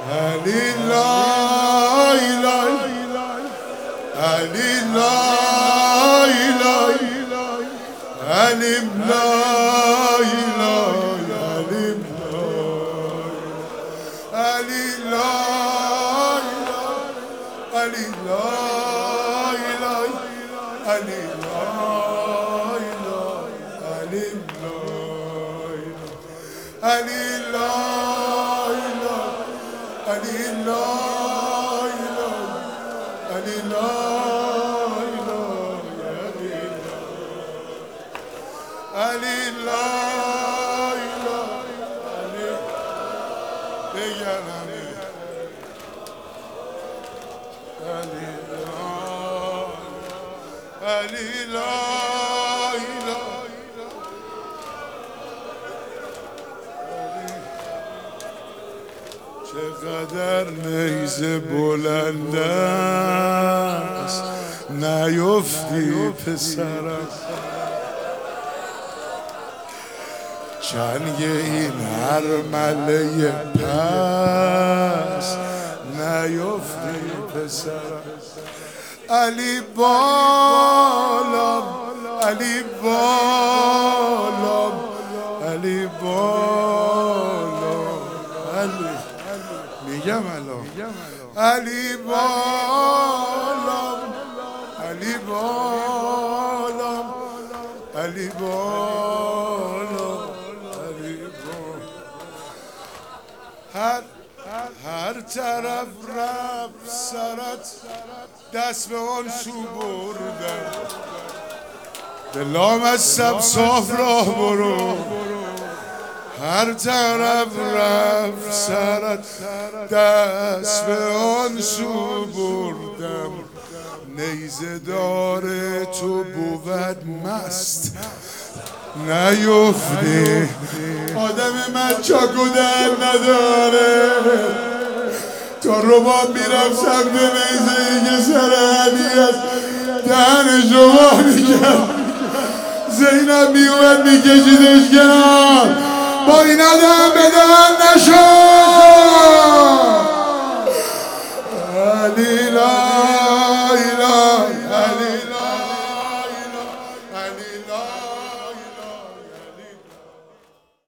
علی لا اله علی لا اله علی لا اله علی لا علی لا اله علی لا اله علی لا علی لا علی لا علی لا بگرم علی لا چقدر نیزه بلند است نیفتی پسرم چنگ این هرمله پس نیفتی پسرم علی بالام علی بالام علی بالام علی میگم الان علی بالام علی بالام علی بالام علی بالام هر طرف رفت سرت دست به آن سو بردم به لامصب صاف راه برو هر طرف رفت سرت دست به آن سو بردم نیزه دار تو بود مست نیفتی آدم من چاکو در نداره تا رباب میرم سمت نیزه ای که سر علیت دهنشو وا میکرد زینب میومد میکشیدش کنار با این آدم به دهن نشد